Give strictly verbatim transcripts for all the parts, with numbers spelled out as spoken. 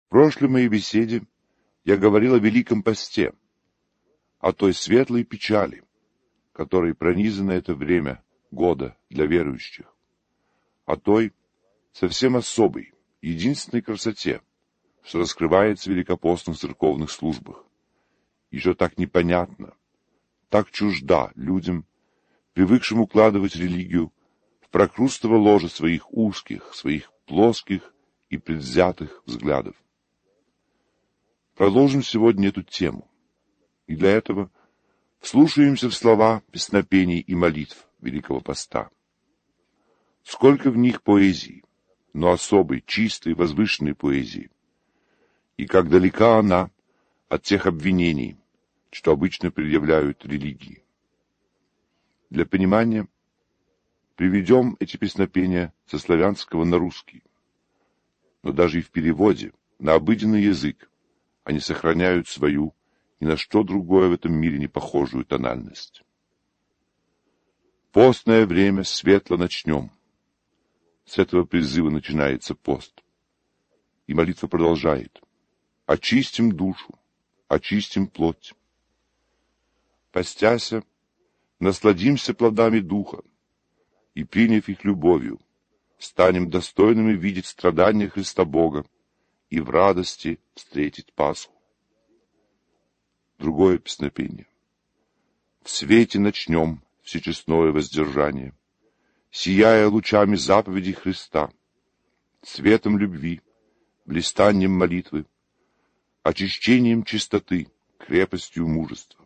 В прошлой моей беседе я говорил о Великом Посте, о той светлой печали, которой пронизано это время года для верующих, о той совсем особой, единственной красоте, что раскрывается в великопостных церковных службах, еще так непонятно, так чужда людям, привыкшим укладывать религию в прокрустово ложе своих узких, своих плоских и предвзятых взглядов. Продолжим сегодня эту тему, и для этого вслушаемся в слова песнопений и молитв Великого Поста. Сколько в них поэзии, но особой, чистой, возвышенной поэзии, и как далека она от тех обвинений, что обычно предъявляют религии. Для понимания приведем эти песнопения со славянского на русский, но даже и в переводе на обыденный язык они сохраняют свою ни на что другое в этом мире не похожую тональность. Постное время светло начнем. С этого призыва начинается пост. И молитва продолжает. Очистим душу, очистим плоть. Постяся, насладимся плодами духа, и, приняв их любовью, станем достойными видеть страдания Христа Бога и в радости встретить Пасху. Другое песнопение. В свете начнем всечестное воздержание, сияя лучами заповедей Христа, светом любви, блистанием молитвы, очищением чистоты, крепостью мужества.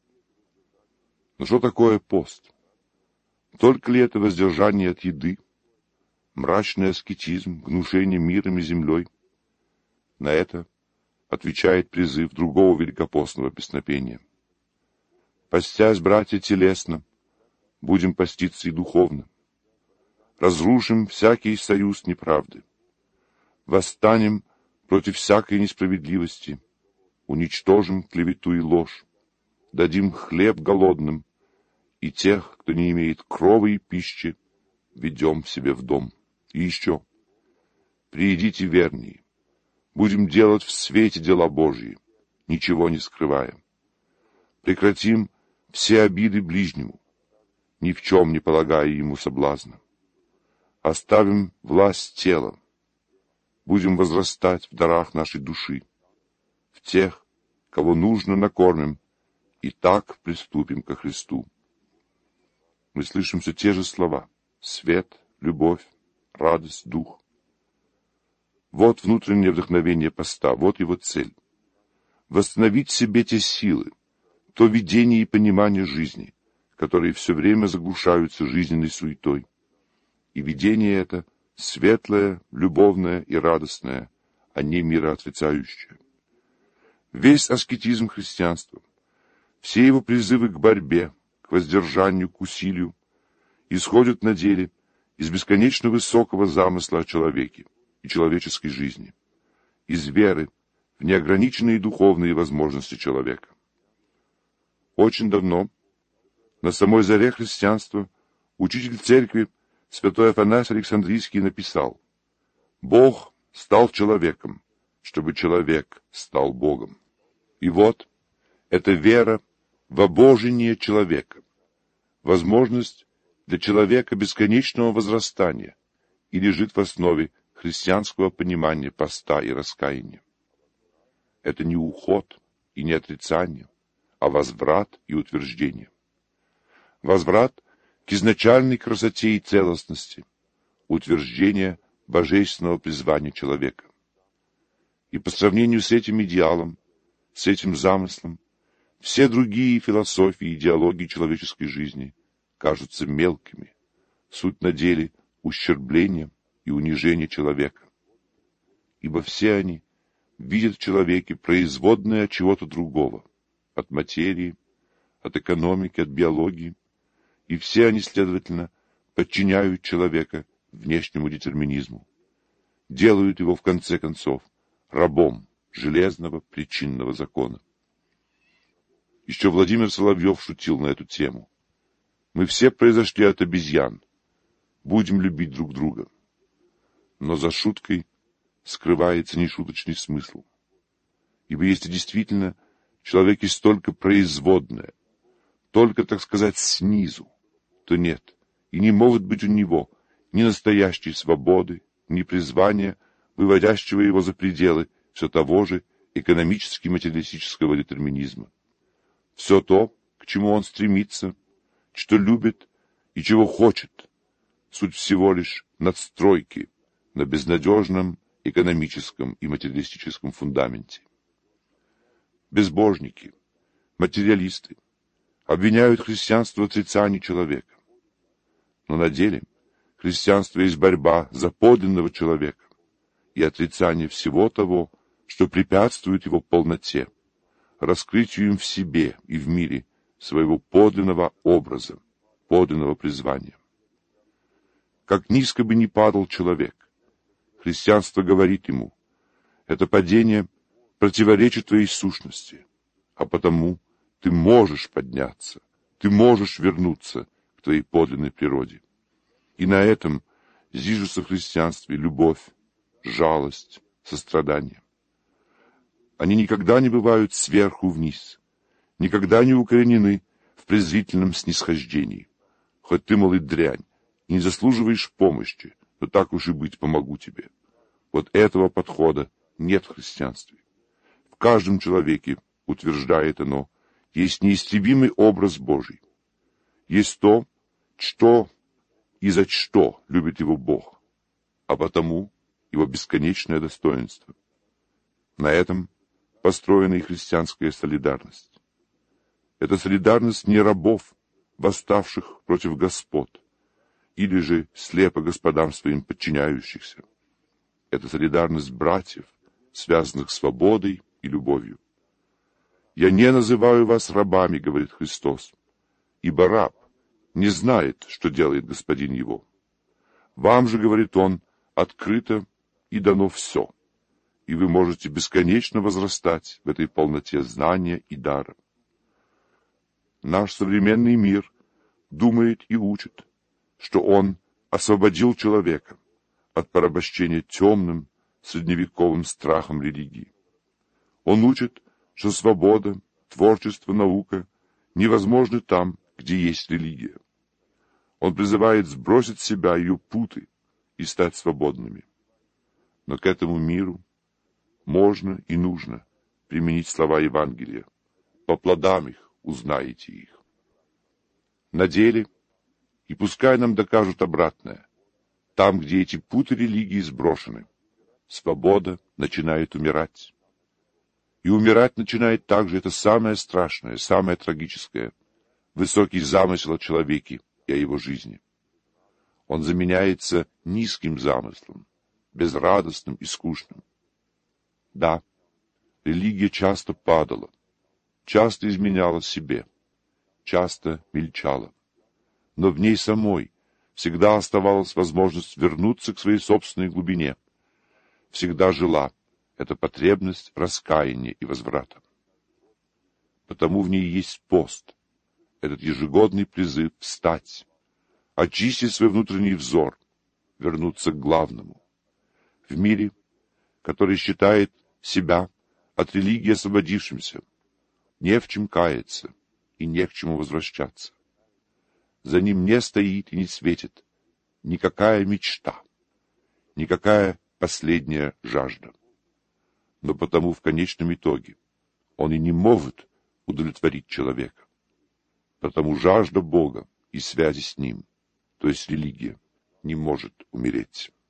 Но что такое пост? Только ли это воздержание от еды, мрачный аскетизм, гнушение миром и землей? На это отвечает призыв другого великопостного песнопения. Постясь, братья, телесно, будем поститься и духовно. Разрушим всякий союз неправды. Восстанем против всякой несправедливости. Уничтожим клевету и ложь. Дадим хлеб голодным. И тех, кто не имеет крови и пищи, ведем себе в дом. И еще. Приидите вернее. Будем делать в свете дела Божьи, ничего не скрывая. Прекратим все обиды ближнему, ни в чем не полагая ему соблазна. Оставим власть тела. Будем возрастать в дарах нашей души. В тех, кого нужно, накормим, и так приступим ко Христу. Мы слышим все те же слова: свет, любовь, радость, дух. Вот внутреннее вдохновение поста, вот его цель. Восстановить в себе те силы, то видение и понимание жизни, которые все время заглушаются жизненной суетой. И видение это светлое, любовное и радостное, а не мироотрицающее. Весь аскетизм христианства, все его призывы к борьбе, к воздержанию, к усилию, исходят на деле из бесконечно высокого замысла о человеке и человеческой жизни, из веры в неограниченные духовные возможности человека. Очень давно, на самой заре христианства, учитель церкви святой Афанасий Александрийский написал: «Бог стал человеком, чтобы человек стал Богом». И вот, эта вера в обожение человека, возможность для человека бесконечного возрастания, и лежит в основе христианского понимания поста и раскаяния. Это не уход и не отрицание, а возврат и утверждение. Возврат к изначальной красоте и целостности, утверждение божественного призвания человека. И по сравнению с этим идеалом, с этим замыслом, все другие философии и идеологии человеческой жизни кажутся мелкими, суть на деле ущерблением и унижение человека. Ибо все они видят в человеке производное от чего-то другого, от материи, от экономики, от биологии, и все они, следовательно, подчиняют человека внешнему детерминизму, делают его, в конце концов, рабом железного причинного закона. Еще Владимир Соловьев шутил на эту тему. Мы все произошли от обезьян, будем любить друг друга. Но за шуткой скрывается нешуточный смысл. Ибо если действительно в человеке столько производное, только, так сказать, снизу, то нет, и не может быть у него ни настоящей свободы, ни призвания, выводящего его за пределы все того же экономически-материалистического детерминизма. Все то, к чему он стремится, что любит и чего хочет, суть всего лишь надстройки на безнадежном экономическом и материалистическом фундаменте. Безбожники, материалисты обвиняют христианство в отрицании человека. Но на деле христианство есть борьба за подлинного человека и отрицание всего того, что препятствует его полноте, раскрытию им в себе и в мире своего подлинного образа, подлинного призвания. Как низко бы ни падал человек, христианство говорит ему, это падение противоречит твоей сущности, а потому ты можешь подняться, ты можешь вернуться к твоей подлинной природе. И на этом зиждется в христианстве любовь, жалость, сострадание. Они никогда не бывают сверху вниз, никогда не укоренены в презрительном снисхождении. Хоть ты, мол, и дрянь, и не заслуживаешь помощи, но так уж и быть, помогу тебе. Вот этого подхода нет в христианстве. В каждом человеке, утверждает оно, есть неистребимый образ Божий. Есть то, что и за что любит его Бог, а потому его бесконечное достоинство. На этом построена и христианская солидарность. Это солидарность не рабов, восставших против господ, или же слепо господам своим подчиняющихся. Это солидарность братьев, связанных свободой и любовью. «Я не называю вас рабами, — говорит Христос, — ибо раб не знает, что делает господин его. Вам же, — говорит он, — открыто и дано все, и вы можете бесконечно возрастать в этой полноте знания и дара». Наш современный мир думает и учит, что он освободил человека от порабощения темным средневековым страхом религии. Он учит, что свобода, творчество, наука невозможны там, где есть религия. Он призывает сбросить с себя ее путы и стать свободными. Но к этому миру можно и нужно применить слова Евангелия. По плодам их узнаете их. На деле, и пускай нам докажут обратное, там, где эти путы религии сброшены, свобода начинает умирать. И умирать начинает также это самое страшное, самое трагическое, высокий замысел о человеке и о его жизни. Он заменяется низким замыслом, безрадостным и скучным. Да, религия часто падала, часто изменяла себе, часто мельчала, но в ней самой всегда оставалась возможность вернуться к своей собственной глубине, всегда жила эта потребность раскаяния и возврата. Потому в ней есть пост, этот ежегодный призыв встать, очистить свой внутренний взор, вернуться к главному. В мире, который считает себя от религии освободившимся, не в чем каяться и не к чему возвращаться. За ним не стоит и не светит никакая мечта, никакая последняя жажда. Но потому в конечном итоге он и не может удовлетворить человека. Потому жажда Бога и связи с Ним, то есть религия, не может умереть.